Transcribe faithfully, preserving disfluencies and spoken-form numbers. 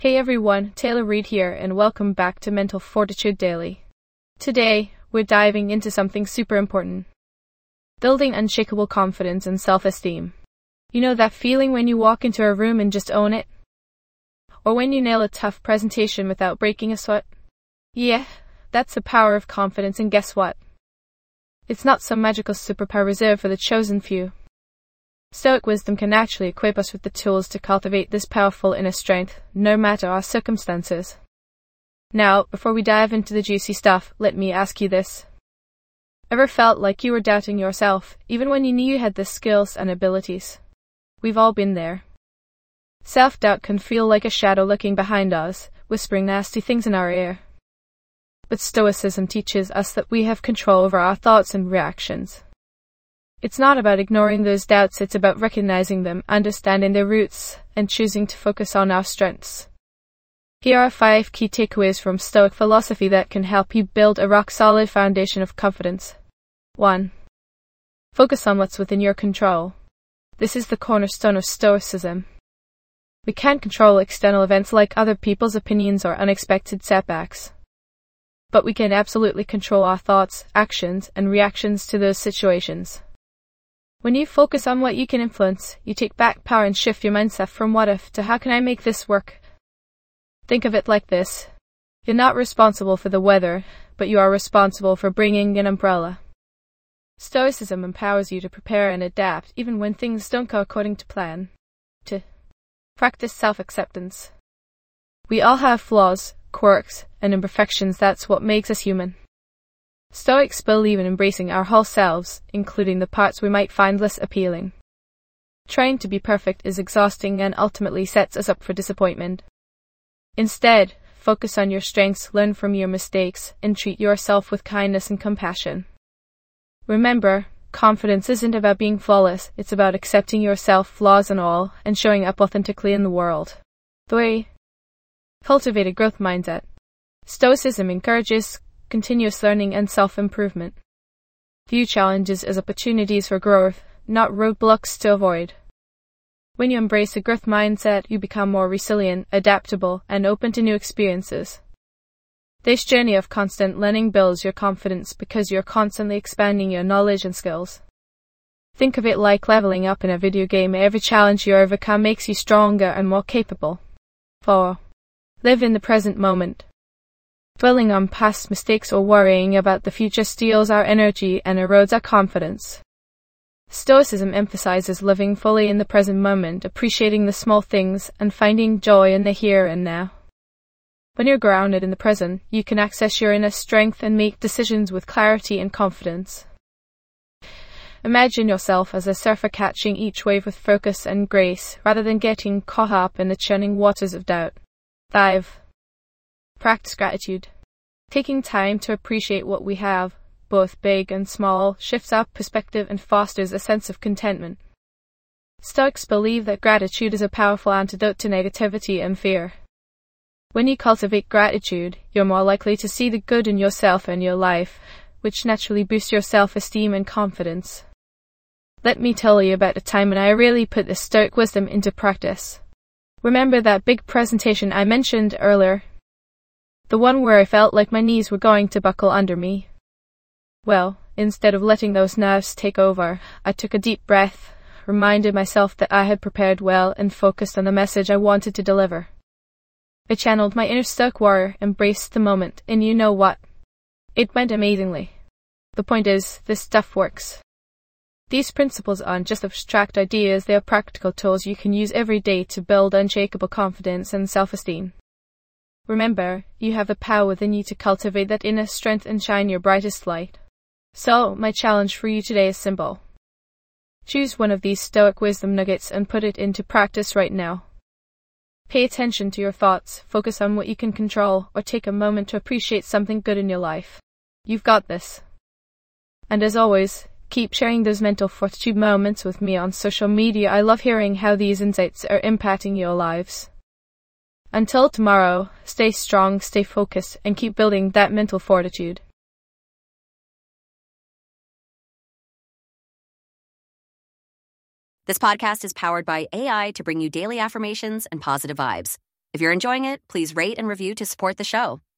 Hey everyone, Taylor Reid here, and welcome back to Mental Fortitude Daily. Today, we're diving into something super important. Building unshakable confidence and self-esteem. You know that feeling when you walk into a room and just own it? Or when you nail a tough presentation without breaking a sweat? Yeah, that's the power of confidence, and guess what? It's not some magical superpower reserved for the chosen few. Stoic wisdom can actually equip us with the tools to cultivate this powerful inner strength, no matter our circumstances. Now, before we dive into the juicy stuff, let me ask you this. Ever felt like you were doubting yourself, even when you knew you had the skills and abilities? We've all been there. Self-doubt can feel like a shadow lurking behind us, whispering nasty things in our ear. But Stoicism teaches us that we have control over our thoughts and reactions. It's not about ignoring those doubts, it's about recognizing them, understanding their roots, and choosing to focus on our strengths. Here are five key takeaways from Stoic philosophy that can help you build a rock-solid foundation of confidence. one. Focus on what's within your control. This is the cornerstone of Stoicism. We can't control external events like other people's opinions or unexpected setbacks. But we can absolutely control our thoughts, actions, and reactions to those situations. When you focus on what you can influence, you take back power and shift your mindset from what if to how can I make this work. Think of it like this. You're not responsible for the weather, but you are responsible for bringing an umbrella. Stoicism empowers you to prepare and adapt even when things don't go according to plan. two. Practice self-acceptance. We all have flaws, quirks, and imperfections. That's what makes us human. Stoics believe in embracing our whole selves, including the parts we might find less appealing. Trying to be perfect is exhausting and ultimately sets us up for disappointment. Instead, focus on your strengths, learn from your mistakes, and treat yourself with kindness and compassion. Remember, confidence isn't about being flawless, it's about accepting yourself, flaws and all, and showing up authentically in the world. three. Cultivate a growth mindset. Stoicism encourages continuous learning and self-improvement. View challenges as opportunities for growth, not roadblocks to avoid. When you embrace a growth mindset, you become more resilient, adaptable, and open to new experiences. This journey of constant learning builds your confidence because you're constantly expanding your knowledge and skills. Think of it like leveling up in a video game. Every challenge you overcome makes you stronger and more capable. four. Live in the present moment. Dwelling on past mistakes or worrying about the future steals our energy and erodes our confidence. Stoicism emphasizes living fully in the present moment, appreciating the small things, and finding joy in the here and now. When you're grounded in the present, you can access your inner strength and make decisions with clarity and confidence. Imagine yourself as a surfer catching each wave with focus and grace, rather than getting caught up in the churning waters of doubt. five. Practice gratitude. Taking time to appreciate what we have, both big and small, shifts our perspective and fosters a sense of contentment. Stoics believe that gratitude is a powerful antidote to negativity and fear. When you cultivate gratitude, you're more likely to see the good in yourself and your life, which naturally boosts your self-esteem and confidence. Let me tell you about a time when I really put this Stoic wisdom into practice. Remember that big presentation I mentioned earlier? The one where I felt like my knees were going to buckle under me? Well, instead of letting those nerves take over, I took a deep breath, reminded myself that I had prepared well, and focused on the message I wanted to deliver. I channeled my inner Stoic warrior, embraced the moment, and you know what? It went amazingly. The point is, this stuff works. These principles aren't just abstract ideas, they are practical tools you can use every day to build unshakable confidence and self-esteem. Remember, you have the power within you to cultivate that inner strength and shine your brightest light. So, my challenge for you today is simple. Choose one of these Stoic wisdom nuggets and put it into practice right now. Pay attention to your thoughts, focus on what you can control, or take a moment to appreciate something good in your life. You've got this. And as always, keep sharing those mental fortitude moments with me on social media. I love hearing how these insights are impacting your lives. Until tomorrow, stay strong, stay focused, and keep building that mental fortitude. This podcast is powered by A I to bring you daily affirmations and positive vibes. If you're enjoying it, please rate and review to support the show.